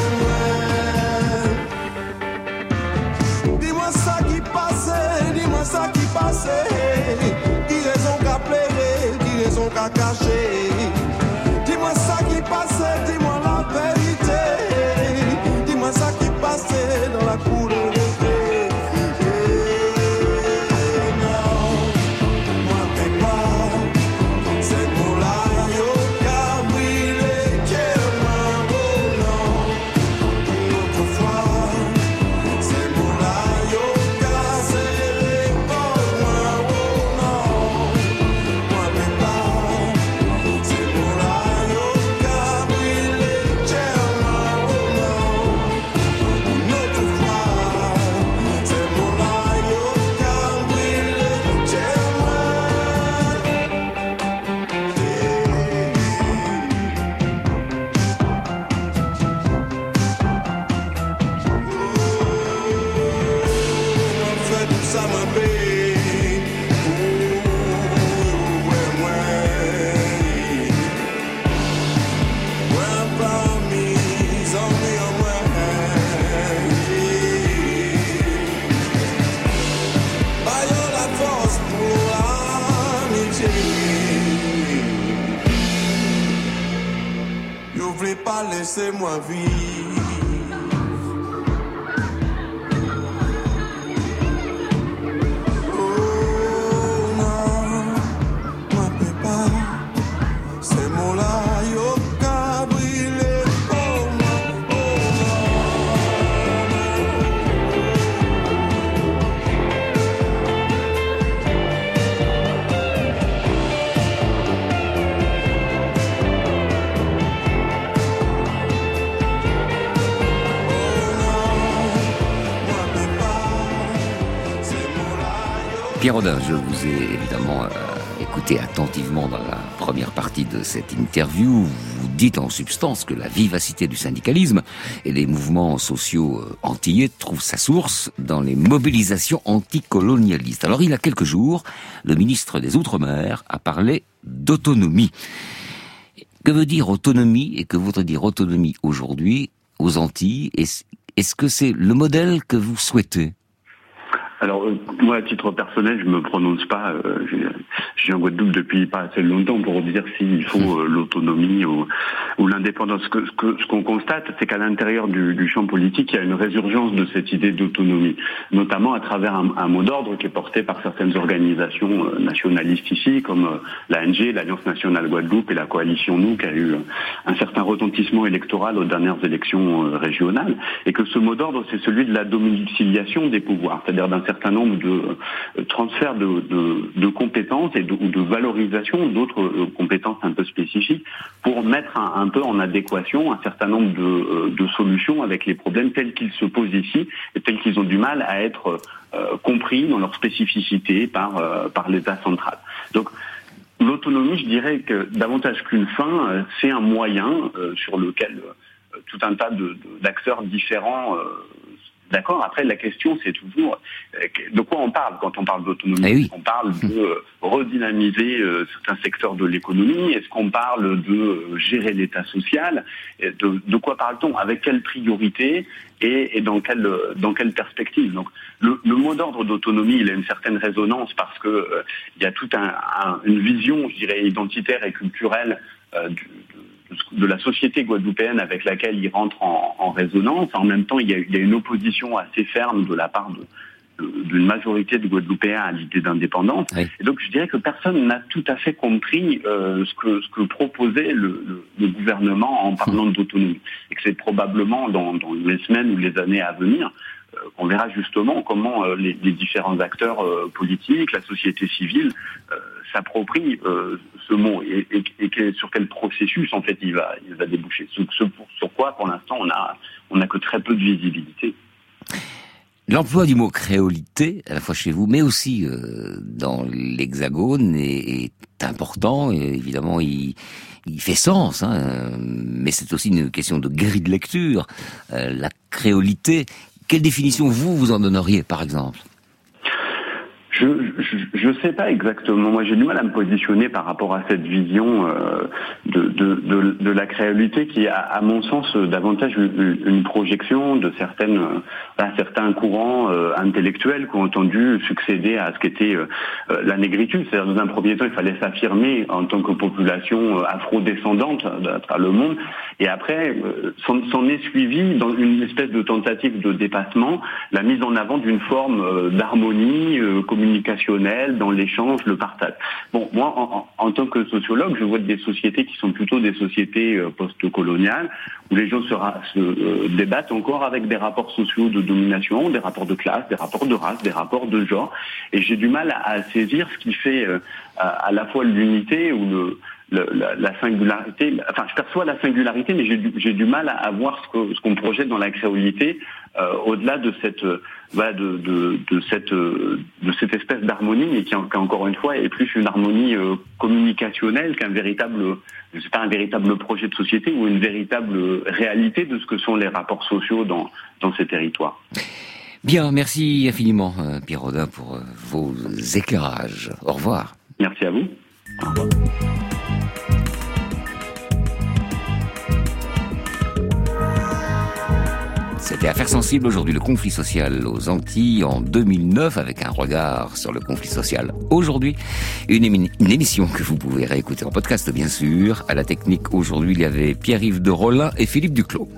dis-moi ça qui passait, dis-moi ça qui passait, qui raison qu'a pleuré, qui raison qu'a caché, dis-moi ça qui passait, dis-moi la vérité, dis-moi ça qui passait dans la cour de l'été. Non, moi t'es pas, c'est pour la yo qu'a brûlé, oh non, une autre fois, c'est pour la yo qu'a serré, oh non, moi t'es pas, c'est pour la yo qu'a brûlé, oh non, une autre fois, c'est pour la yo qu'a brûlé, fait tout ça ma bébé, ouais, parmi amis en moi, pas la force pour l'amitié, you voulez pas laisser moi vivre. C'est mon là, yo, qu'a brûlé, oh non, Pierre Audin, je vous ai évidemment écouté attentivement dans la première partie de cette interview. Vous dites en substance que la vivacité du syndicalisme et des mouvements sociaux antillais trouvent sa source dans les mobilisations anticolonialistes. Alors il y a quelques jours, le ministre des Outre-mer a parlé d'autonomie. Que veut dire autonomie et que voudrait dire autonomie aujourd'hui aux Antilles? Est-ce que c'est le modèle que vous souhaitez? Alors, moi, à titre personnel, je me prononce pas. J'ai en Guadeloupe depuis pas assez longtemps pour dire s'il faut l'autonomie ou l'indépendance. Ce qu'on constate, c'est qu'à l'intérieur du champ politique, il y a une résurgence de cette idée d'autonomie, notamment à travers un mot d'ordre qui est porté par certaines organisations nationalistes ici, comme l'ANG, l'Alliance nationale Guadeloupe et la coalition Nous, qui a eu un certain retentissement électoral aux dernières élections régionales, et que ce mot d'ordre, c'est celui de la domiciliation des pouvoirs, c'est-à-dire d'un certain nombre de transferts de compétences ou de valorisation d'autres compétences un peu spécifiques pour mettre un peu en adéquation un certain nombre de solutions avec les problèmes tels qu'ils se posent ici et tels qu'ils ont du mal à être compris dans leur spécificité par l'État central. Donc, l'autonomie, je dirais que davantage qu'une fin, c'est un moyen sur lequel tout un tas d'acteurs différents d'accord. Après, la question, c'est toujours de quoi on parle quand on parle d'autonomie. Est-ce qu'on parle de redynamiser certains secteurs de l'économie? Est-ce qu'on parle de gérer l'État social? De quoi parle-t-on? Avec quelle priorité et dans quelle perspective? Donc, le mot d'ordre d'autonomie, il a une certaine résonance parce que il y a toute une vision, je dirais, identitaire et culturelle de la société guadeloupéenne avec laquelle il rentre en résonance. En même temps, il y a une opposition assez ferme de la part d'une majorité de Guadeloupéens à l'idée d'indépendance. Oui. Et donc, je dirais que personne n'a tout à fait compris ce que proposait le gouvernement en parlant d'autonomie. Et que c'est probablement dans les semaines ou les années à venir qu'on verra justement comment les différents acteurs politiques, la société civile, s'approprie ce mot et sur quel processus en fait il va déboucher. Sur quoi pour l'instant on a que très peu de visibilité. L'emploi du mot créolité, à la fois chez vous, mais aussi dans l'Hexagone, est important. Et évidemment, il fait sens, mais c'est aussi une question de grille de lecture. La créolité, quelle définition vous en donneriez, par exemple ? Je sais pas exactement. Moi, j'ai du mal à me positionner par rapport à cette vision de la créolité qui, à mon sens, davantage une projection de certains courants intellectuels qui ont entendu succéder à ce qu'était la négritude. C'est-à-dire, dans un premier temps, il fallait s'affirmer en tant que population afro-descendante à le monde. Et après, s'en est suivi, dans une espèce de tentative de dépassement, la mise en avant d'une forme d'harmonie communicationnelle dans l'échange, le partage. Bon, moi, en tant que sociologue, je vois des sociétés qui sont plutôt des sociétés post-coloniales, où les gens se débattent encore avec des rapports sociaux de domination, des rapports de classe, des rapports de race, des rapports de genre. Et j'ai du mal à saisir ce qui fait à la fois l'unité ou la singularité. Enfin, je perçois la singularité, mais j'ai du mal à voir ce qu'on projette dans la créolité au-delà de cette cette espèce d'harmonie, mais qui encore une fois est plus une harmonie communicationnelle qu'un véritable, c'est pas un véritable projet de société ou une véritable réalité de ce que sont les rapports sociaux dans ces territoires. Bien, merci infiniment Pierre Rodin pour vos éclairages. Au revoir. Merci à vous. Au revoir. C'était Affaires sensibles aujourd'hui, le conflit social aux Antilles en 2009 avec un regard sur le conflit social aujourd'hui. Une émission que vous pouvez réécouter en podcast bien sûr. À la technique aujourd'hui, il y avait Pierre-Yves de Rollin et Philippe Duclos.